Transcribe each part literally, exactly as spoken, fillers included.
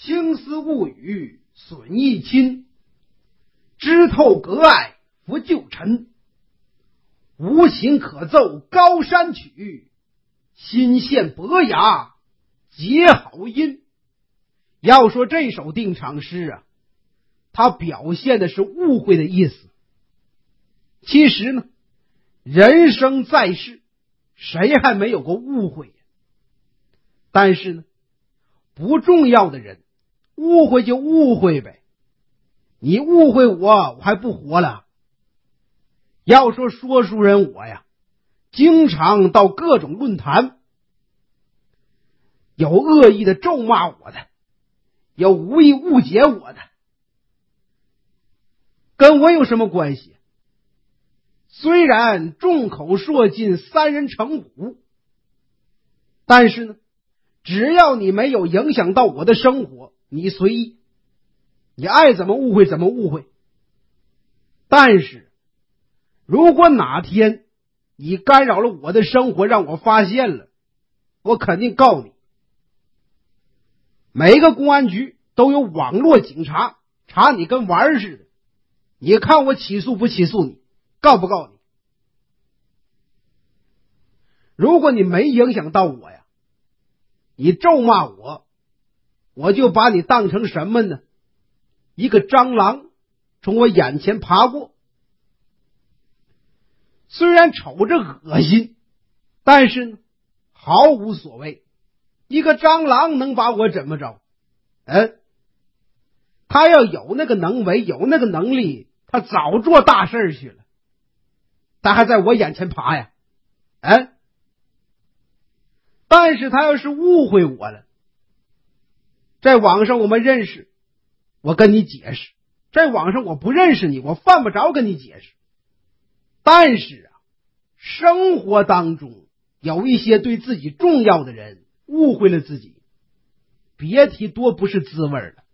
青丝物语损益亲，知透隔爱拂旧尘。无情可奏高山曲，心羡伯牙结好音。要说这首定场诗啊，它表现的是误会的意思。其实呢，人生在世，谁还没有过误会呀？但是呢，不重要的人，误会就误会呗。你误会我，我还不活了。要说说书人我呀，经常到各种论坛，有恶意的咒骂我的，有无意误解我的，跟我有什么关系？虽然众口铄金，三人成虎，但是呢，只要你没有影响到我的生活，你随意，你爱怎么误会怎么误会。但是如果哪天你干扰了我的生活，让我发现了，我肯定告你。每个公安局都有网络警察，查你跟玩儿似的，你看我起诉不起诉你，告不告你？如果你没影响到我呀，你咒骂我，我就把你当成什么呢？一个蟑螂从我眼前爬过，虽然瞅着恶心，但是呢，毫无所谓。一个蟑螂能把我怎么着？嗯，他要有那个能为，有那个能力，他早做大事去了。他还在我眼前爬呀，嗯。但是他要是误会我了，在网上我们认识，我跟你解释；在网上我不认识你，我犯不着跟你解释。但是啊，生活当中有一些对自己重要的人误会了自己，别提多不是滋味了。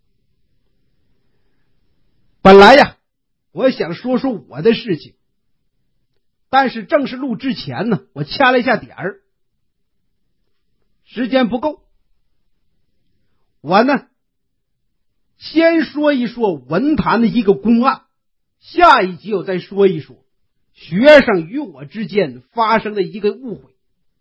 本来呀，我想说说我的事情，但是正式录之前呢，我掐了一下点儿，时间不够。我呢，先说一说文坛的一个公案，下一集我再说一说学生与我之间发生的一个误会。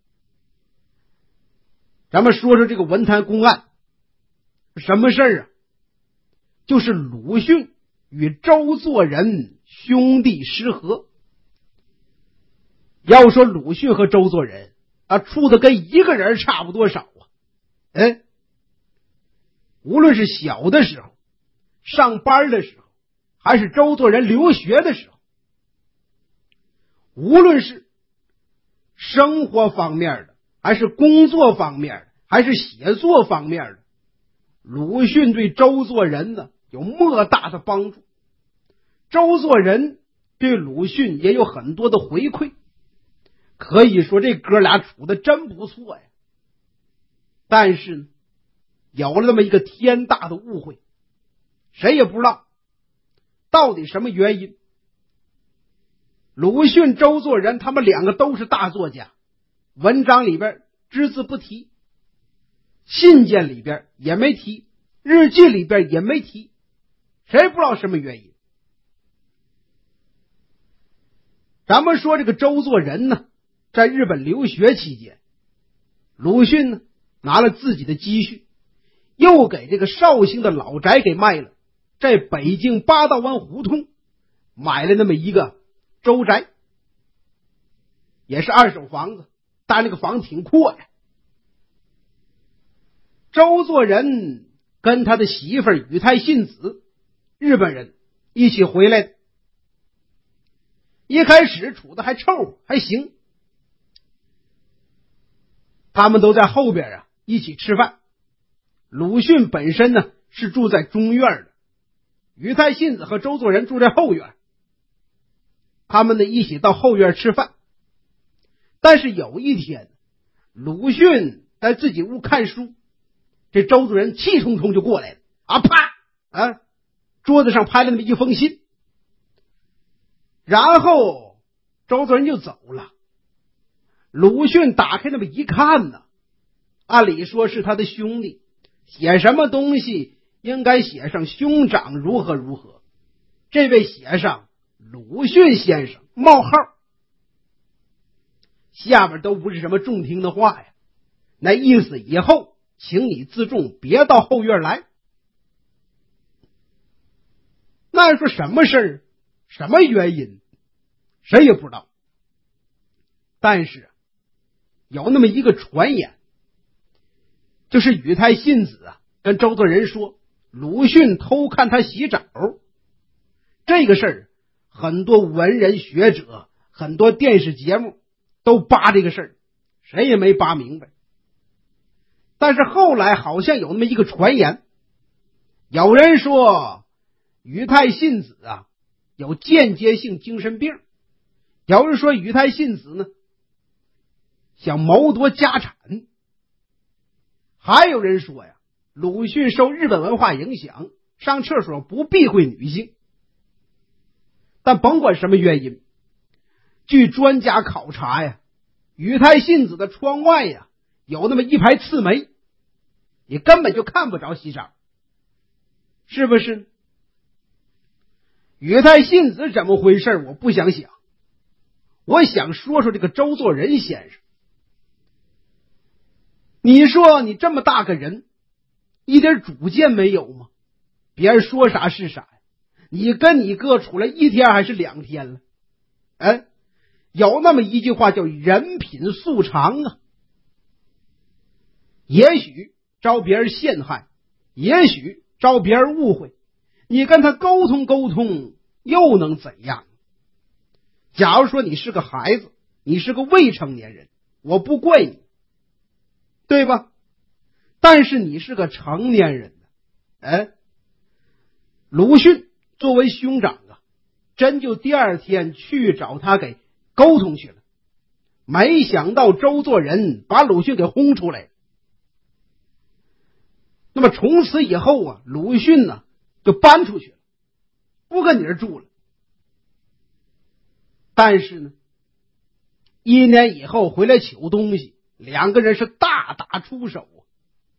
咱们说说这个文坛公案，什么事儿啊？就是鲁迅与周作人兄弟失和。要说鲁迅和周作人啊，处的跟一个人差不多少啊。哎，无论是小的时候，上班的时候，还是周作人留学的时候，无论是生活方面的，还是工作方面的，还是写作方面的，鲁迅对周作人呢有莫大的帮助，周作人对鲁迅也有很多的回馈，可以说这哥俩处的真不错呀。但是呢，有了这么一个天大的误会，谁也不知道到底什么原因。鲁迅、周作人他们两个都是大作家，文章里边只字不提，信件里边也没提，日记里边也没提，谁不知道什么原因。咱们说这个周作人呢，在日本留学期间，鲁迅呢拿了自己的积蓄，又给这个绍兴的老宅给卖了，在北京八道湾胡同买了那么一个周宅，也是二手房子，但那个房挺阔呀。周作人跟他的媳妇儿宇太信子，日本人一起回来的，一开始处的还凑合还行，他们都在后边啊一起吃饭。鲁迅本身呢是住在中院的，宇太信子和周作人住在后院，他们呢一起到后院吃饭。但是有一天，鲁迅在自己屋看书，这周作人气冲冲就过来了啊，啪啊，桌子上拍了那么一封信，然后周作人就走了。鲁迅打开那么一看呢，按理说是他的兄弟， 写什么东西应该写上兄长如何如何，这位写上鲁迅先生冒号，下边都不是什么中听的话呀，那意思以后请你自重，别到后院来。那说什么事儿，什么原因，谁也不知道。但是有那么一个传言，就是宇太信子啊跟周作人说鲁迅偷看他洗澡，这个事儿很多文人学者，很多电视节目都扒这个事儿，谁也没扒明白。但是后来好像有那么一个传言，有人说宇太信子啊有间接性精神病，有人说宇太信子呢想谋夺家产，还有人说呀，鲁迅受日本文化影响，上厕所不避讳女性。但甭管什么原因，据专家考察呀，宇太信子的窗外呀有那么一排刺梅，你根本就看不着洗澡，是不是？宇太信子怎么回事我不想想，我想说说这个周作人先生。你说你这么大个人，一点主见没有吗？别人说啥是啥呀？你跟你哥处了一天还是两天了？哎，有那么一句话叫人品素长啊。也许招别人陷害，也许招别人误会，你跟他沟通沟通又能怎样？假如说你是个孩子，你是个未成年人，我不怪你，对吧？但是你是个成年人，哎，鲁迅作为兄长啊，真就第二天去找他给沟通去了。没想到周作人把鲁迅给轰出来了。那么从此以后啊，鲁迅呢就搬出去了，不跟你这住了。但是呢，一年以后回来取东西，两个人是大打出手啊。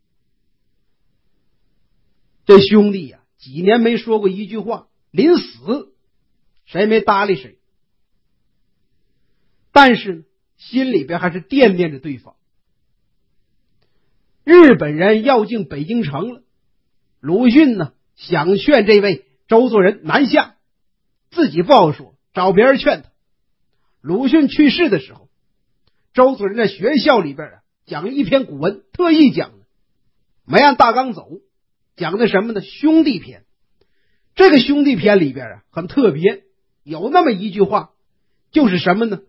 这兄弟啊，几年没说过一句话，临死谁没搭理谁，但是呢心里边还是惦念着对方。日本人要进北京城了，鲁迅呢想劝这位周作人南下，自己不好说，找别人劝他。鲁迅去世的时候，周作人在学校里边啊讲了一篇古文，特意讲的，没按大纲走，讲的什么呢？兄弟篇。这个兄弟篇里边啊很特别，有那么一句话，就是什么呢？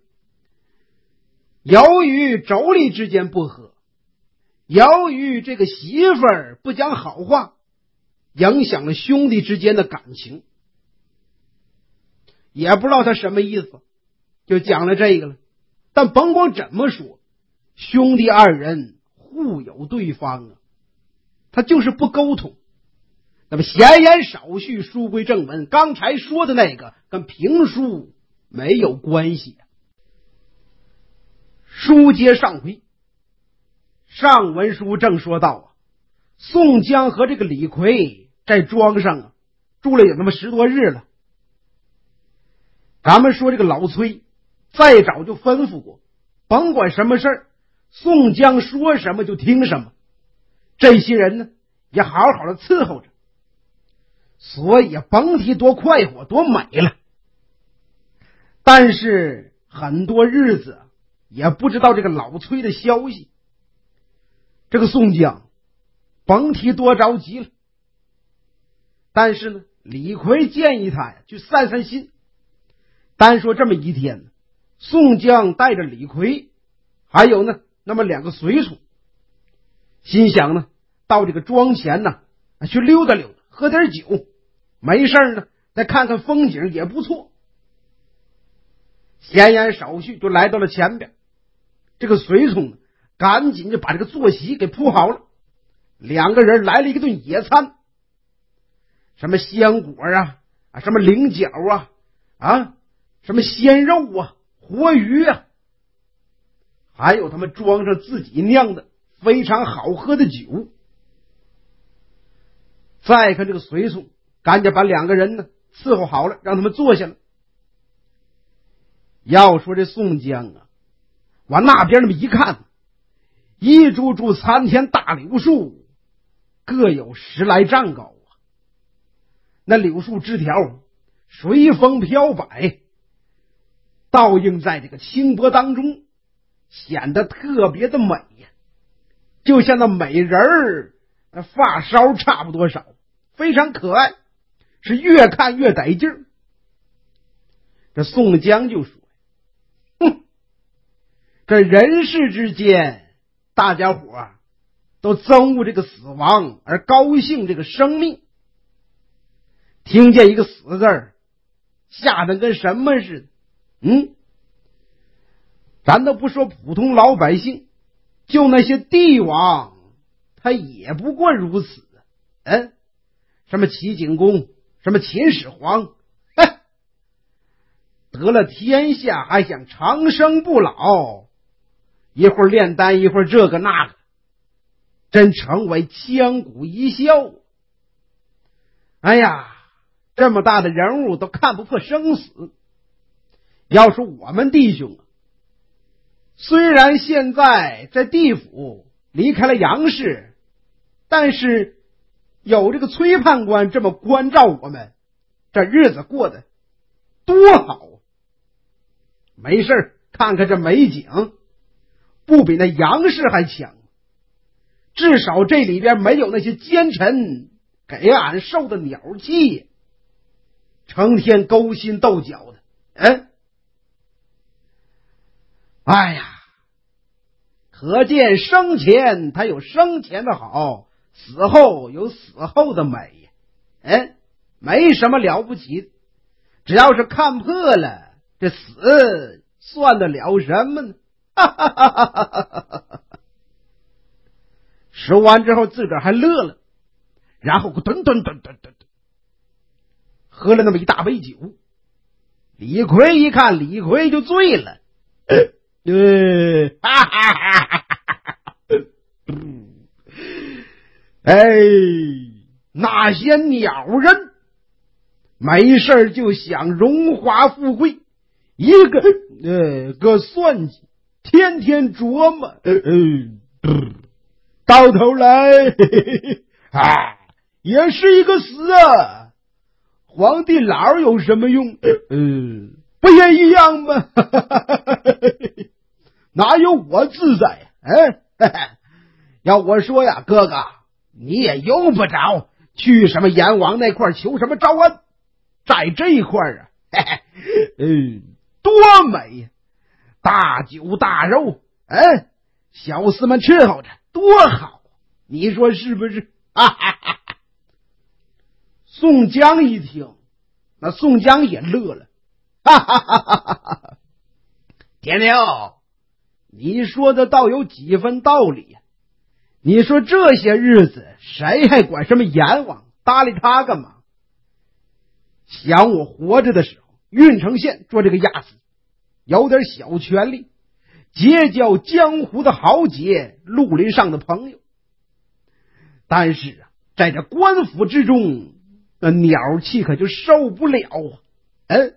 由于妯娌之间不和，由于这个媳妇儿不讲好话，影响了兄弟之间的感情。也不知道他什么意思，就讲了这个了。但甭管怎么说，兄弟二人互有对方啊，他就是不沟通。那么闲言少叙，书归正文，刚才说的那个跟评书没有关系啊。书接上回，上文书正说到啊，宋江和这个李逵在庄上啊住了有那么十多日了。咱们说这个老崔再早就吩咐过，甭管什么事儿，宋江说什么就听什么，这些人呢也好好的伺候着，所以甭提多快活多美了。但是很多日子也不知道这个老崔的消息，这个宋江甭提多着急了。但是呢，李逵建议他呀去散散心。单说这么一天呢，宋江带着李逵还有呢那么两个随从，心想呢到这个庄前呢去溜达溜达，喝点酒，没事呢再看看风景也不错。闲言少叙就来到了前边，这个随从呢赶紧就把这个坐席给铺好了，两个人来了一个顿野餐，什么鲜果啊啊，什么菱角啊啊，什么鲜肉啊，活鱼啊，还有他们庄上自己酿的非常好喝的酒。 再看这个随从，赶紧把两个人呢伺候好了，让他们坐下了。要说这宋江啊，往那边那么一看，一株株参天大柳树，各有十来丈高啊。那柳树枝条随风飘摆，倒映在这个清波当中，显得特别的美呀，就像那美人儿那发梢差不多少，非常可爱，是越看越得劲儿。这宋江就说：哼，这人世之间，大家伙儿都憎恶这个死亡，而高兴这个生命。听见一个死字儿，吓得跟什么似的。嗯，咱都不说普通老百姓，就那些帝王，他也不过如此。嗯，什么齐景公，什么秦始皇，嘿，得了天下还想长生不老，一会儿炼丹，一会儿这个那个，真成为千古一笑。哎呀，这么大的人物都看不破生死。要说我们弟兄啊，虽然现在在地府离开了杨氏，但是有这个崔判官这么关照我们，这日子过得多好。没事看看这美景，不比那杨氏还强。至少这里边没有那些奸臣给俺受的鸟气，成天勾心斗角的。嗯，哎呀，可见生前他有生前的好，死后有死后的美。嗯，没什么了不起的，只要是看破了，这死算得了什么呢？哈哈哈哈哈哈！说完之后自个儿还乐了，然后吨吨吨吨吨喝了那么一大杯酒。李逵一看，李逵就醉了。呃，哈哈哈哈哈！哎，那些鸟人没事就想荣华富贵，一个呃个算计，天天琢磨，呃呃，到头来嘿嘿嘿啊，也是一个死啊。皇帝老有什么用？呃，不也一样吗？哪有我自在呀？哎，要我说呀，哥哥，你也用不着去什么阎王那块求什么招安，在这一块啊，嘿嘿，嗯，多美呀！大酒大肉，哎，小厮们伺候着，多好！你说是不是？哈哈哈哈！宋江一听，那宋江也乐了，哈哈哈哈哈！天六，你说的倒有几分道理呀、啊？你说这些日子谁还管什么阎王，搭理他干嘛？想我活着的时候，郓城县做这个押司，有点小权力，结交江湖的豪杰，绿林上的朋友。但是啊，在这官府之中，那鸟气可就受不了啊！嗯，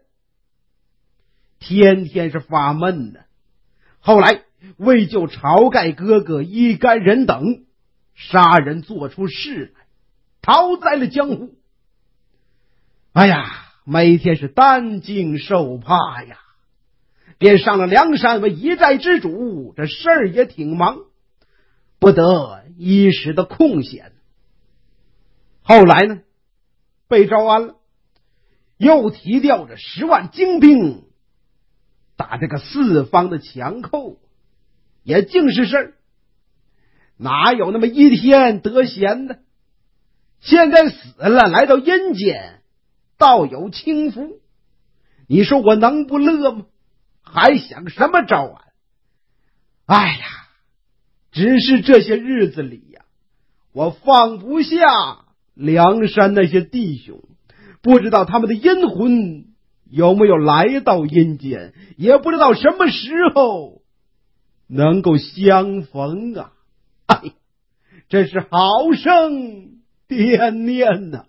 天天是发闷呢。后来为救晁盖哥哥一干人等，杀人做出事来，逃在了江湖。哎呀，每天是担惊受怕呀，便上了梁山为一寨之主，这事儿也挺忙，不得一时的空闲。后来呢，被招安了，又提调着十万精兵打这个四方的强寇，也净是事儿，哪有那么一天得闲的？现在死了，来到阴间，倒有轻福。你说我能不乐吗？还想什么招安？哎呀，只是这些日子里呀，我放不下梁山那些弟兄，不知道他们的阴魂有没有来到阴间，也不知道什么时候能够相逢啊！哎呀，真是好生天念呐！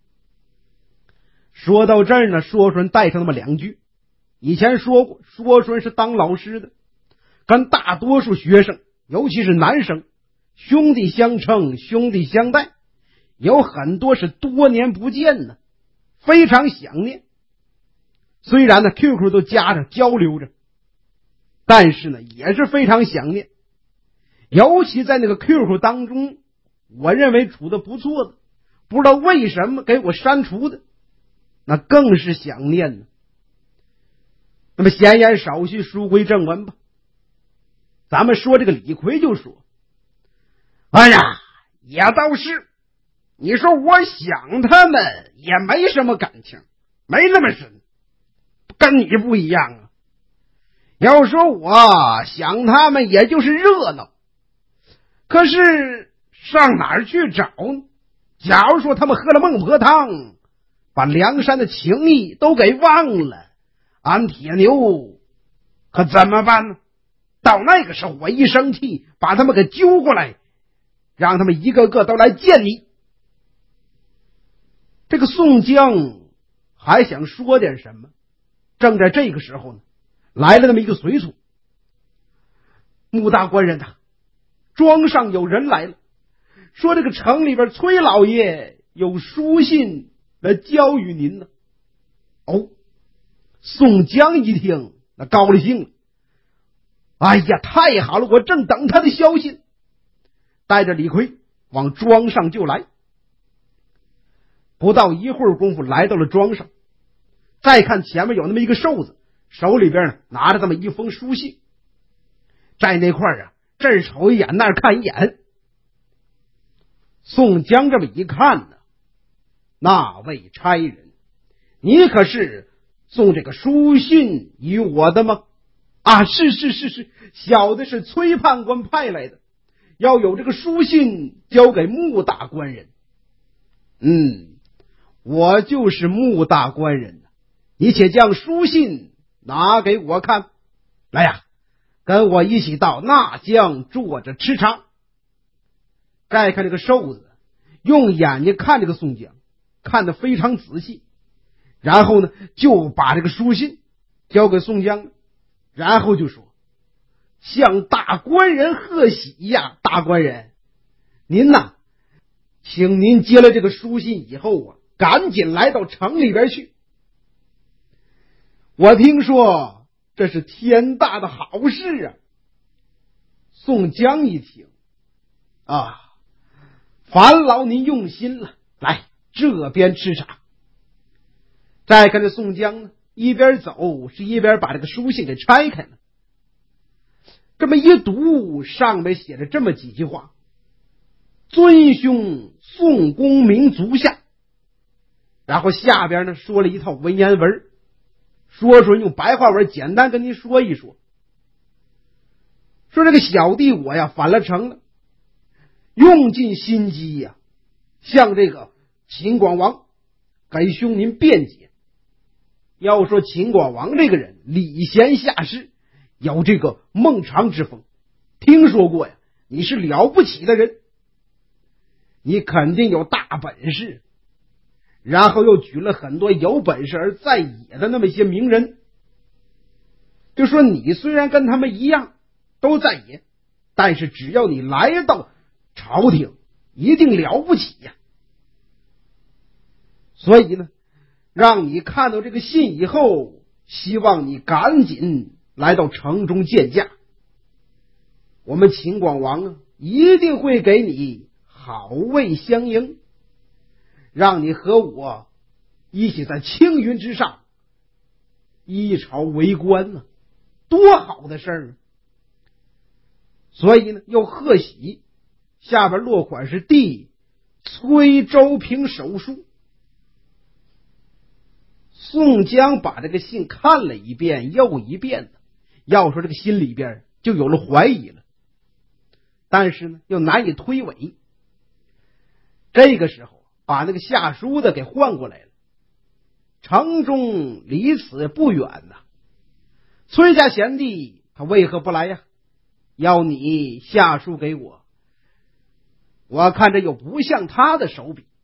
说到这儿呢，说顺带上那么两句。以前说过，说顺是当老师的，跟大多数学生，尤其是男生，兄弟相称，兄弟相待，有很多是多年不见呢，非常想念。虽然呢 Q Q 都加着交流着，但是呢也是非常想念。尤其在那个 Q Q 当中，我认为处的不错的，不知道为什么给我删除的，那更是想念呢。那么闲言少叙，书归正文吧。咱们说这个李逵就说，哎呀，也倒是，你说我想他们也没什么感情，没那么深，跟你不一样啊。要说我想他们也就是热闹，可是上哪儿去找呢？假如说他们喝了孟婆汤，把梁山的情谊都给忘了，俺铁牛可怎么办呢？到那个时候我一生气，把他们给揪过来，让他们一个个都来见你。这个宋江还想说点什么，正在这个时候呢，来了那么一个随从。穆大官人呐，庄上有人来了，说这个城里边崔老爷有书信来交与您呢。哦，宋江一听那高了兴了，哎呀，太好了，我正等他的消息，带着李逵往庄上就来。不到一会儿功夫来到了庄上，再看前面有那么一个瘦子，手里边呢拿着这么一封书信，在那块儿啊，这儿瞅一眼那儿看一眼。宋江这么一看呢，那位差人，你可是送这个书信与我的吗？啊，是是是是，小的是崔判官派来的，要有这个书信交给穆大官人。嗯，我就是穆大官人，你且将书信拿给我看。来呀，跟我一起到那江坐着吃茶。再看这个瘦子，用眼睛看这个宋江，看得非常仔细，然后呢就把这个书信交给宋江了，然后就说，向大官人贺喜呀，大官人，您呐，请您接了这个书信以后啊，赶紧来到城里边去。我听说这是天大的好事啊。宋江一听，啊，烦劳您用心了，来这边吃茶。再看这宋江呢，一边走是一边把这个书信给拆开了，这么一读，上面写着这么几句话：尊兄宋公明足下。然后下边呢说了一套文言文，说说用白话文简单跟您说一说。说这个小弟我呀返了城了，用尽心机呀，向这个秦广王给兄您辩解。要说秦广王这个人礼贤下士，有这个孟尝之风，听说过呀，你是了不起的人，你肯定有大本事。然后又举了很多有本事而在野的那么一些名人，就说你虽然跟他们一样都在野，但是只要你来到朝廷，一定了不起呀。所以呢，让你看到这个信以后，希望你赶紧来到城中见驾。我们秦广王啊，一定会给你好位相迎，让你和我一起在青云之上一朝为官呢、啊，多好的事儿啊！所以呢，又贺喜，下边落款是弟崔周平手书。宋江把这个信看了一遍又一遍的，要说这个心里边就有了怀疑了，但是呢又难以推诿。这个时候把那个下书的给换过来了，城中离此不远呐、啊。崔家贤弟他为何不来呀？要你下书给我，我看着又不像他的手笔，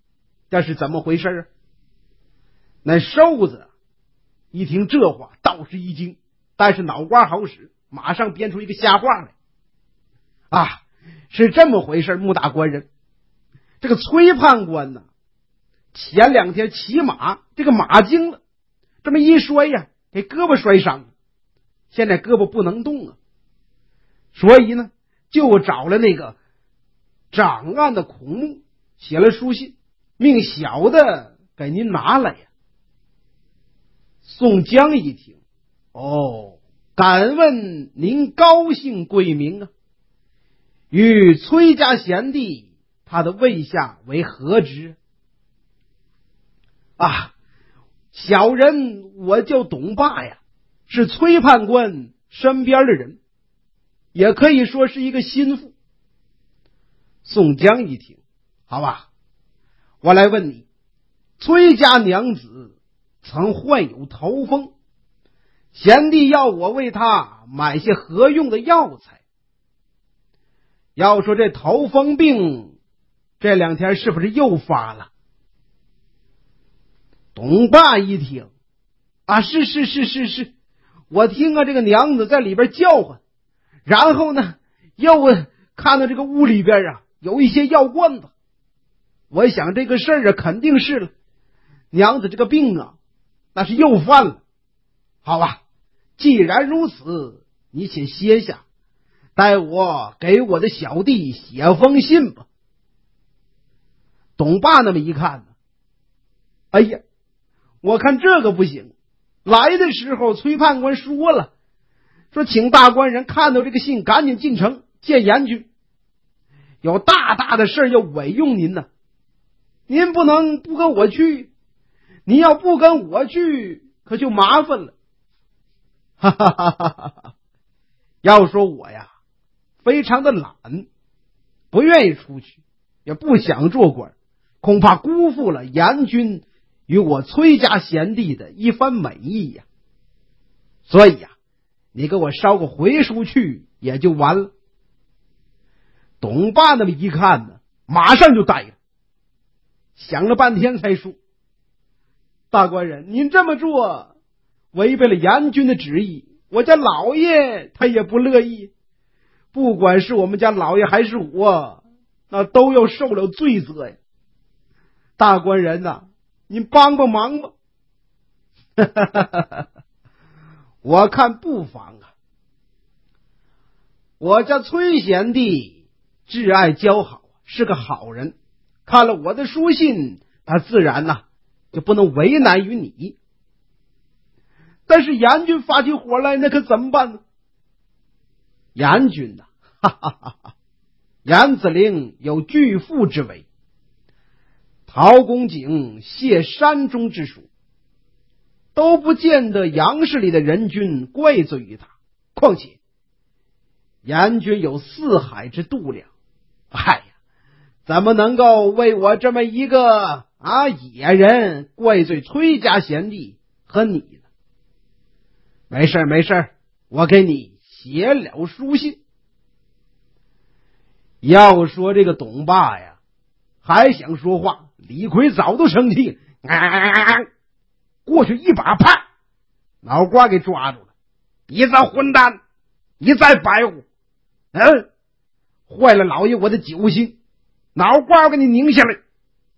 这是怎么回事啊？那瘦子一听这话倒是一惊，但是脑瓜好使，马上编出一个瞎话来。啊，是这么回事，穆大官人，这个崔判官呢，前两天骑马，这个马惊了，这么一摔呀，给胳膊摔伤了，现在胳膊不能动啊，所以呢，就找了那个掌案的孔目，写了书信，命小的给您拿来呀。宋江一听，哦，敢问您高姓贵名啊？与崔家贤弟他的位下为何职？啊，小人我叫董霸呀，是崔判官身边的人，也可以说是一个心腹。宋江一听，好吧，我来问你，崔家娘子曾患有头风，贤弟要我为他买些何用的药材。要说这头风病这两天是不是又发了？董霸一听，啊，是是是是是，我听啊这个娘子在里边叫唤，然后呢又看到这个屋里边啊有一些药罐子，我想这个事儿啊肯定是了，娘子这个病啊那是又犯了。好吧，既然如此，你且歇下，待我给我的小弟写封信吧。董霸那么一看呢，哎呀，我看这个不行，来的时候崔判官说了，说请大官人看到这个信赶紧进城见严军，有大大的事要委用您呢，您不能不跟我去，您要不跟我去可就麻烦了。哈哈哈哈哈！要说我呀非常的懒，不愿意出去，也不想做官，恐怕辜负了严军与我崔家贤弟的一番美意呀。所以呀，你给我捎个回书去也就完了。董霸那么一看呢，马上就呆了，想了半天才说，大官人您这么做违背了严军的旨意，我家老爷他也不乐意，不管是我们家老爷还是我，那都要受了罪责呀。大官人呐、啊，您帮帮忙吧。我看不妨啊，我家崔贤弟挚爱交好，是个好人，看了我的书信，他自然呐、啊、就不能为难于你。但是严军发起火来，那可怎么办呢？严军呐、啊，哈哈哈哈，严子陵有巨富之为，陶公瑾谢山中之属，都不见得杨氏里的人君怪罪于他。况且严军有四海之度量，哎呀，怎么能够为我这么一个啊野人怪罪崔家贤弟和你呢？没事没事，我给你写了书信。要说这个董霸呀还想说话，李逵早都生气，啊，过去一把啪脑瓜给抓住了。你这混蛋，你再白活，嗯，坏了老爷我的酒兴，脑瓜给你拧下来。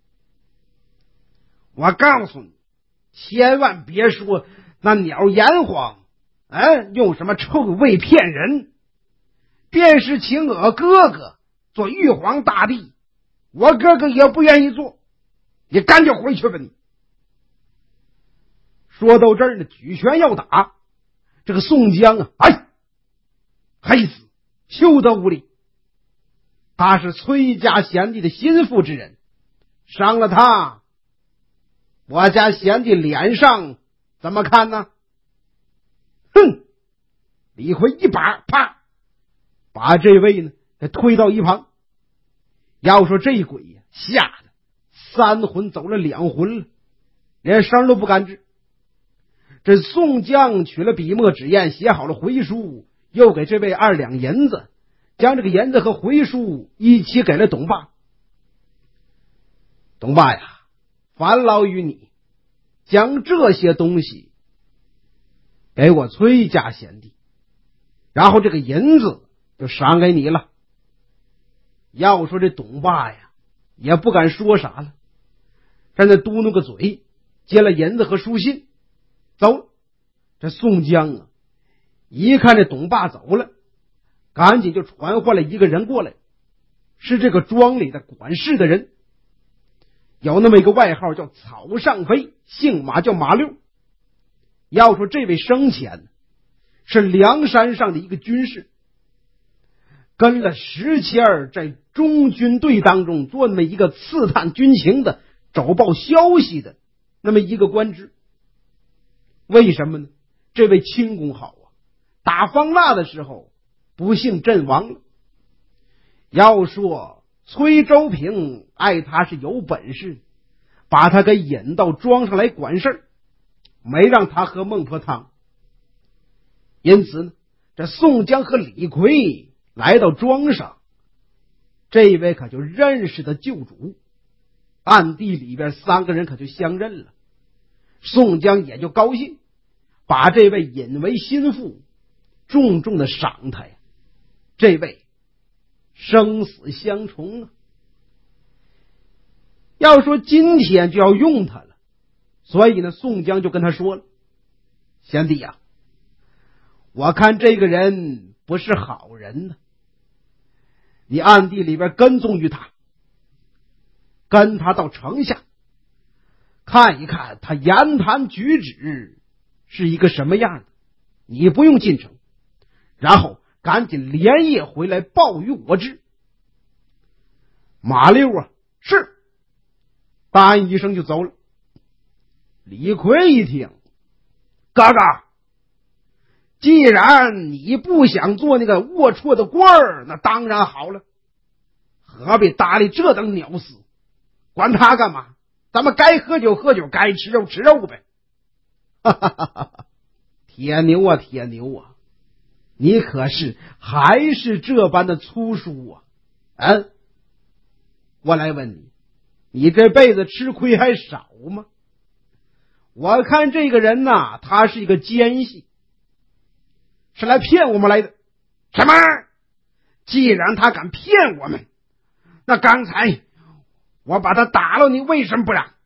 我告诉你，千万别说那鸟炎黄，嗯，用什么臭味骗人，便是请我哥哥做玉皇大帝，我哥哥也不愿意做，你赶紧回去吧你。说到这儿呢，举拳要打，这个宋江啊，哎，黑死，休得无礼！他是崔家贤弟的心腹之人，伤了他，我家贤弟脸上怎么看呢？哼！李逵一把啪把这位呢给推到一旁。要说这鬼呀，吓得三魂走了两魂了，连声都不敢吱。这宋江取了笔墨纸砚，写好了回书，又给这位二两银子，将这个银子和回书一起给了董霸。董霸呀， 烦劳于你，将这些东西给我崔家贤弟，然后这个银子就赏给你了。要说这董爸呀，也不敢说啥了，在那嘟囔个嘴，接了银子和书信走了。这宋江啊，一看这董爸走了，赶紧就传唤了一个人过来，是这个庄里的管事的人，有那么一个外号叫草上飞，姓马叫马六。要说这位生前是梁山上的一个军士，跟了石谦儿在中军队当中做那么一个刺探军情的、走报消息的那么一个官职。为什么呢？这位轻功好啊，打方腊的时候不幸阵亡了。要说崔州平爱他是有本事，把他给引到庄上来管事儿，没让他喝孟婆汤。因此呢，这宋江和李逵来到庄上，这位可就认识的旧主，暗地里边三个人可就相认了。宋江也就高兴，把这位引为心腹，重重的赏他呀。这位生死相从啊，要说今天就要用他了，所以呢，宋江就跟他说了：贤弟呀、啊，我看这个人不是好人呢，你暗地里边跟踪于他，跟他到城下看一看他言谈举止是一个什么样的，你不用进城，然后赶紧连夜回来报与我知。马六啊，是，答应一声就走了。李逵一听，哥哥，既然你不想做那个龌龊的官儿，那当然好了，何必搭理这等鸟事？管他干嘛？咱们该喝酒喝酒，该吃肉吃肉呗。哈哈哈哈！铁牛啊铁牛啊，你可是还是这般的粗疏啊！嗯，我来问你，你这辈子吃亏还少吗？我看这个人呐，他是一个奸细，是来骗我们来的。什么？既然他敢骗我们，那刚才我把他打了，你为什么不让？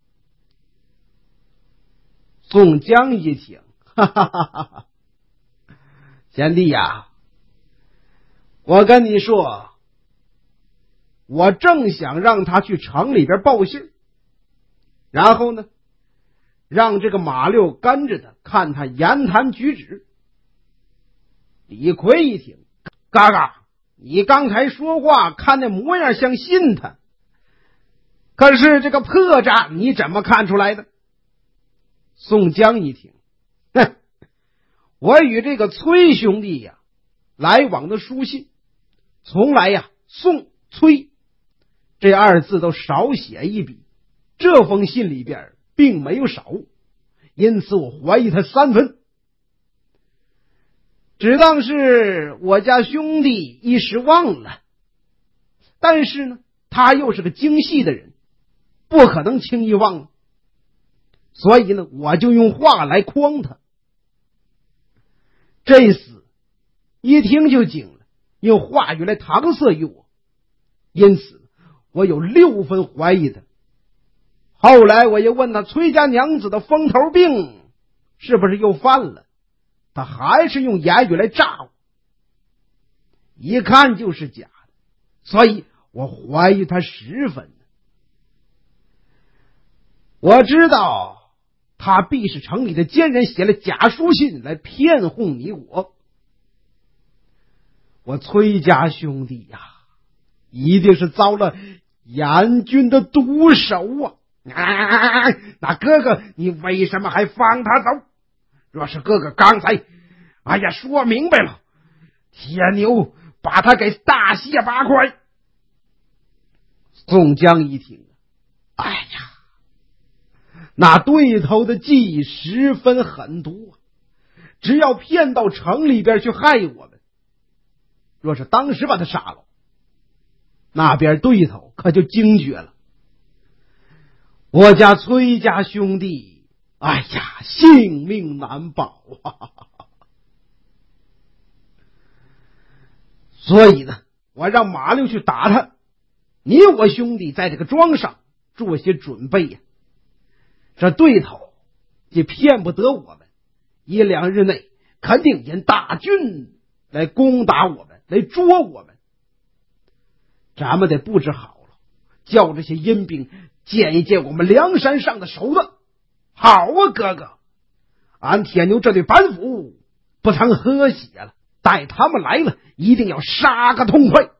宋江一听，哈哈哈哈，贤弟呀，我跟你说，我正想让他去城里边报信，然后呢，让这个马六跟着他，看他言谈举止。李逵一听，嘎嘎，你刚才说话看那模样像信他，可是这个破绽你怎么看出来的？宋江一听，哼，我与这个崔兄弟呀来往的书信，从来呀宋崔这二字都少写一笔，这封信里边并没有少，因此我怀疑他三分。只当是我家兄弟一时忘了，但是呢，他又是个精细的人，不可能轻易忘了，所以呢，我就用话来诓他。这厮一听就惊了，用话语来搪塞于我，因此我有六分怀疑他。后来我又问他崔家娘子的风头病是不是又犯了，他还是用言语来诈我，一看就是假的，所以我怀疑他十分。我知道他必是城里的奸人写了假书信来骗哄你我。我崔家兄弟呀、啊，一定是遭了严军的毒手啊！啊，那哥哥你为什么还放他走？若是哥哥刚才哎呀说明白了，铁牛把他给大卸八块。宋江一听，哎呀，那对头的计十分狠毒啊，只要骗到城里边去害我们，若是当时把他杀了，那边对头可就惊觉了。 我家崔家兄弟，哎呀，性命难保啊！所以呢，我让马六去打他，你我兄弟在这个庄上做些准备呀、啊。这对头也骗不得我们，一两日内肯定引大军来攻打我们，来捉我们。咱们得布置好了，叫这些阴兵见一见我们梁山上的手段。好啊，哥哥，俺铁牛这对板斧不曾喝血了，待他们来了，一定要杀个痛快。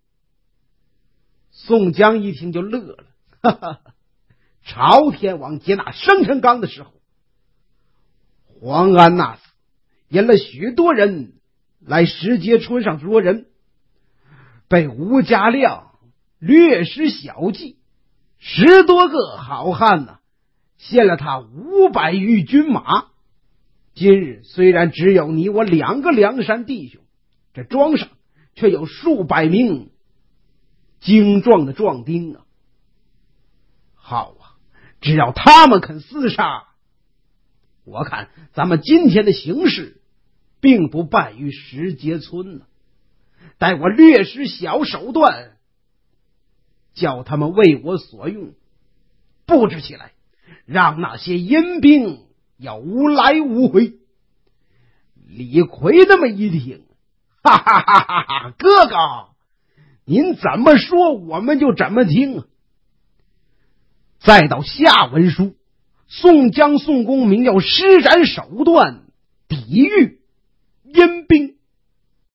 宋江一听就乐了，哈哈，朝天王接纳生辰纲的时候，黄安那次引了许多人来石碣村上捉人，被吴家亮略施小计，十多个好汉呢，献了他五百余军马。今日虽然只有你我两个梁山弟兄，这庄上却有数百名精壮的壮丁啊！好啊，只要他们肯厮杀，我看咱们今天的形势并不败于石碣村呢。待我略施小手段，叫他们为我所用，布置起来，让那些阴兵要无来无回。李逵那么一听，哈哈哈哈哈！哥哥，您怎么说我们就怎么听啊！再到下文书，宋江、宋公明要施展手段抵御阴兵。